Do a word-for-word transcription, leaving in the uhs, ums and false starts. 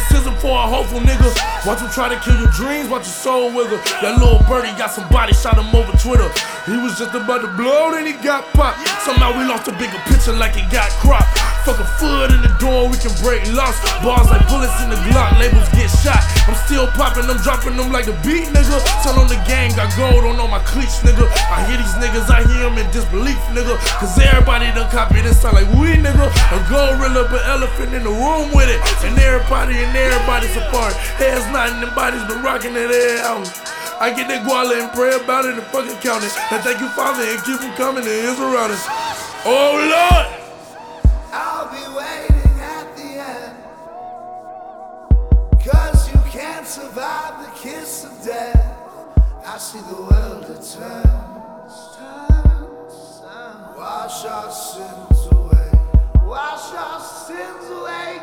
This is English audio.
Criticism for a hopeful nigga. Watch him try to kill your dreams, watch your soul wither. That little birdie got somebody shot him over Twitter. He was just about to blow, then he got popped. Somehow we lost a bigger picture like it got cropped. Fuck a foot in the door, we can break locks. Bars like bullets in the Glock, labels get shot. I'm still popping them, dropping them like a beat, nigga. Tell on the gang, got gold on all my cleats, nigga. I hear these niggas, I hear them in disbelief, nigga. Cause everybody done copied it, sound like we, nigga. A gorilla, but elephant in the room with it. And everybody and everybody's apart. Heads nodding and bodies been rocking that air out. I get that guala and pray about it and fucking count it. And thank you, Father, and keep them coming, and it's around us. Oh, Lord! I'll be waiting at the end, cause you can't survive the kiss of death. I see the world that turns, turns, turns. Wash our sins away, wash our sins away.